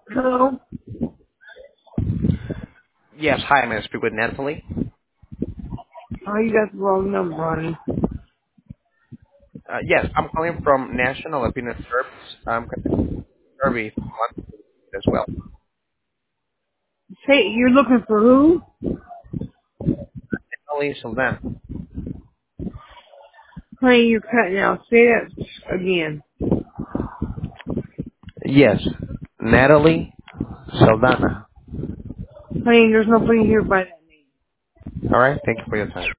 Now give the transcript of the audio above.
Hello? Yes, hi, may I speak with Natalie? Oh, you got the wrong number, honey. Yes, I'm calling from National Opinion Service. I'm Survey as well. Say, you're looking for who? Natalie Sylvan. Honey, you're cutting out. Say that again. Yes, Natalie Saldana. Honey, there's nobody here by that name. All right, thank you for your time.